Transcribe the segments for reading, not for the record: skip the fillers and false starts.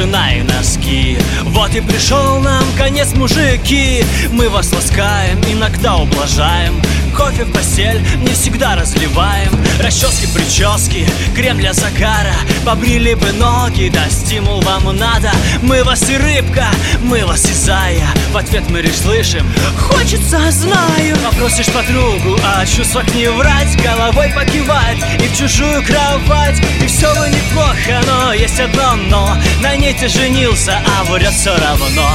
тишина и носки. Вот и пришел нам конец, мужики. Мы вас ласкаем, иногда ублажаем. Кофе в постель не всегда разливаем. Расчески, прически, крем для загара. Побрили бы ноги, да стимул вам надо. Мы вас и рыбка, мы вас и зая. В ответ мы лишь слышим: хочется, знаю. Попросишь подругу о чувствах не врать, головой покивать и в чужую кровать. И все бы неплохо, но есть одно но. На ней ты женился, а врет все равно.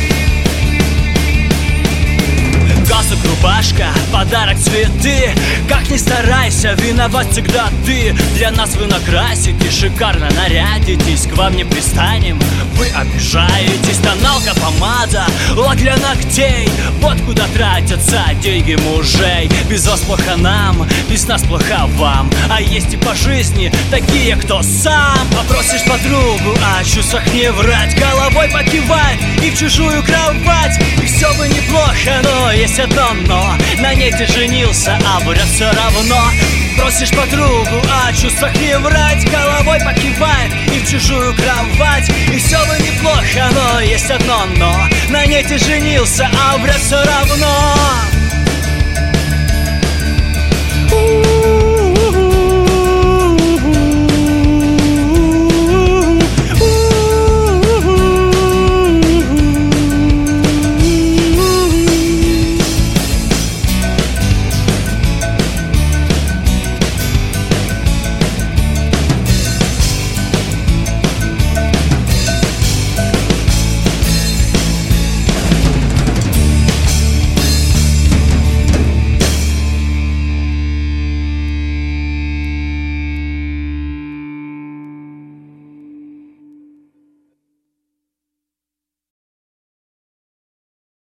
Галстук, рубашка, подарок, цветы. Как ни старайся, виноват всегда ты. Для нас вы накраситесь, шикарно нарядитесь. К вам не пристанем, вы обижаетесь. Тоналка, помада, лак для ногтей. Вот куда тратятся деньги мужей. Без вас плохо нам, без нас плохо вам. А есть и по жизни такие, кто сам. Попросишь подругу о чувствах не врать, головой покивать и в чужую кровать. И все бы неплохо, но есть одно но. На ней ты женился, а врет все равно. Просишь подругу о чувствах не врать, головой покивает и в чужую кровать. И все бы неплохо, но есть одно но. На ней ты женился, а врет все равно.